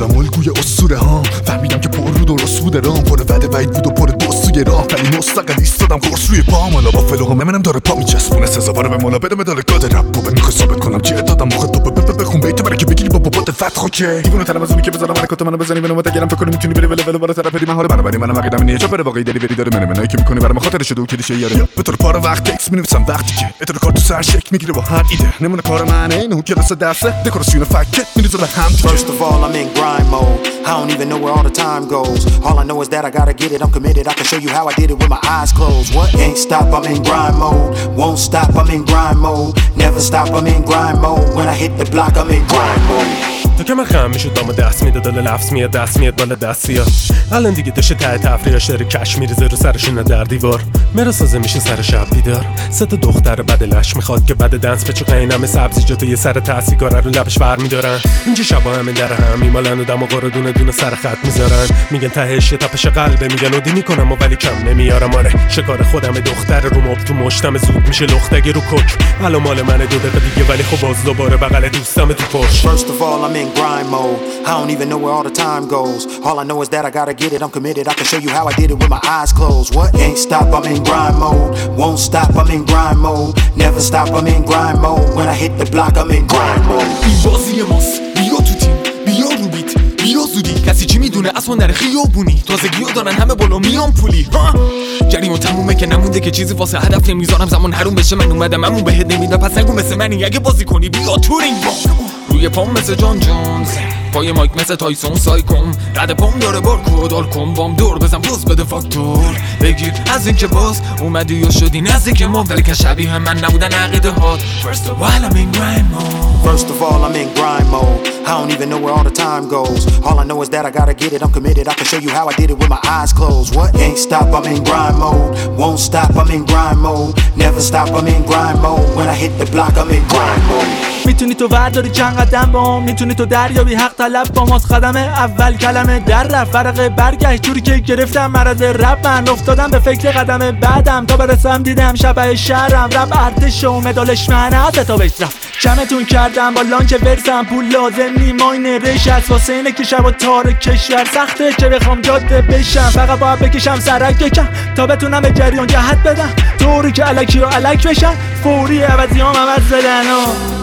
شدم الگوی اسطوره ها. فهمیدم که پر رو درست بوده رام، پر وعده وعید بود و پر دوستوی راه. ولی مستقل ایستادم قرص روی پام، حالا با فلوقم ممنم داره پا میچسبونه. سزاواره به مولا بده مدال گاد رپ و میخوای ثابت کنم چیه دادم موقع تو بخون بیت برای که بگیری با بابات فتح که دیوونه ترم از اونی که بذارم حرکات منو بزنی بنو متگرم فکر کنی میتونی بری ول بالاتر پری من حال برابری منم عقیدم اینه چاپر واقعی داری بری داره منی که میکنی برام خاطر شده و کلیشه یاره به طور پاره وقت تکس مینویسم وقتی که اتر کارت سر شک میگیره با هر ایده نمونه کار منه اینو که راست دسته دکوراسیون فکت میریزه به هم. First of all I'm in grind mode, I don't even know where all the time goes. All I know is that I gotta get it, I'm committed, I can show you how I did it with my eyes closed. What? Ain't stop, I'm in grind mode. Won't stop, I'm in grind mode. Never stop, I'm in grind mode. When I hit the block, I'm in grind mode. تو که من خم میشد دامو دست میده دل لفظ میاد دست میاد بالا دستیا الان دیگه دشه ته تفریحش داره کش میریزه رو سرشونه در دیوار مرا سازه میشه سر شب بیدار ست دختر بد لش میخواد که بد دنس به چقینم سبزیجات یه سر تحصیگاره رو لبش بر میدارن اینجا شبا همین در هم میمالن و دم و قارو دونه دونه سر خط میذارن میگن تهش تپش قلبه میگن ودی میکنم و ولی کم نمیارم آره شکار خودم دختر رو مب تو مشتم زود میشه لختگی رو کوک الان مال من 2 دقیقه دیگه ولی خب باز دوباره بغل دوستم تو پشت. First of all I'm in grind mode, I don't even know where all the time goes. All I know is that I gotta get it, I'm committed, I can show you how I did it with my eyes closed. What? Ain't stop, I'm in grind mode. Won't stop, I'm in grind mode. Never stop, I'm in grind mode. When I hit the block, I'm in grind mode. این بازی ماست، بیا تو تیم، بیا رو بیت، بیا زودی. کسی چی میدونه از هنر خیابونی، تازگیو دارن همه بالا میان پولی. جریان تمومه که نمونده که چیزی واسه هدف نمیذارم زمان حروم بشه من اومدم همون بهت نمیدم پس نگو مثل منی اگه بازی کنی بیا تو رینگ روی پام مثل جان جونز پای مایک مثل تایسون سایکون رد پام داره بارکو دار کن بام دور بزن پوز بده فاکتور بگیر از این که باز اومدی یا شدی نزدیک ما ولی که شبیه من نبودن عقیده هات. First of all I'm in grind mode. First of all I'm in grind mode, I don't even know where all the time goes. All I know is that I gotta get it, I'm committed, I can show you how I did it with my eyes closed. What? Ain't stop, I'm in grind mode. Won't stop, I'm in grind mode. Never stop, I'm in grind mode. When I hit the block, I'm in grind mode. میتونی تو ورداری چند قدم با هم، میتونی تو دریابی حق طلب با ماست قدم اول کلمه در رفت فرق برگشت جوری که گرفتم مرض رب من افتادم به فکر قدم بعدم تا برسم دیدم شبه شهرم رب ارتش و مدالش من حتی تا بشرف جمعتون کردم با لانچ ورسم پول لازم نیماین رش از واسه اینه که شب و تار کشور سخته که بخوام جاده بشم فقط باید بکشم سرک کم تا بتونم به جریان جهت بدم طوری که الکی و الک بشن فوری عوضی هم عوض بدن